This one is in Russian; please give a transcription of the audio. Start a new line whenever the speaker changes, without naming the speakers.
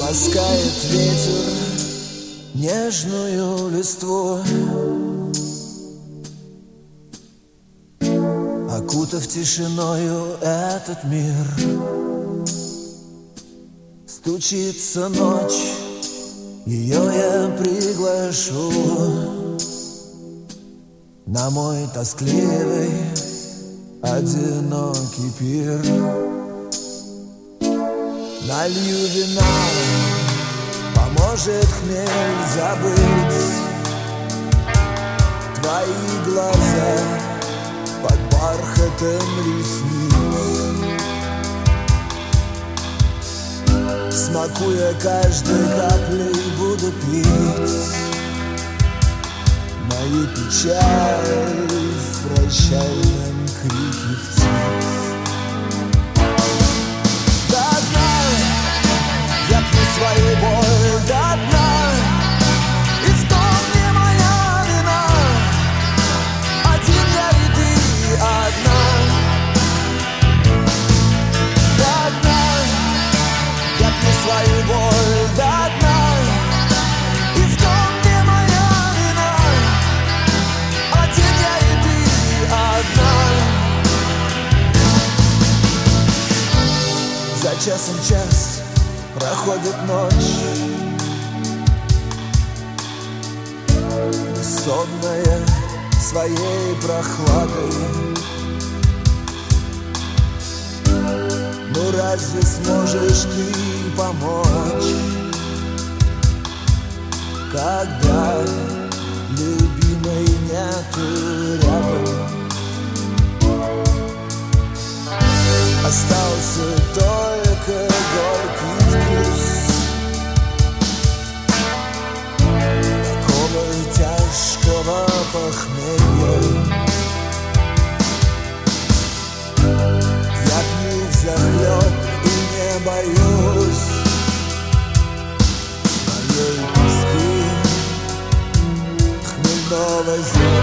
ласкает ветер нежную листву, окутав тишиною этот мир. Стучится ночь, ее я приглашу на мой тоскливый, одинокий пир. Налью вина, поможет хмель забыть твои глаза под бархатом ресниц. Смакуя каждой каплей, буду пить мою печаль в прощальном крике птиц. До дна я пью свою боль, до дна, и в том не моя вина. Один я и ты одна. До дна я пью свою боль, до дна, и в том не моя вина. Один я и ты одна. За часом час проходит ночь, бессонная своей прохладой. Ну разве сможешь ты помочь, когда любимой нету рядом? Остался только горький вкус такого тяжкого похмелья. Я пью взахлеб и не боюсь моей тоски, хмельного зелья.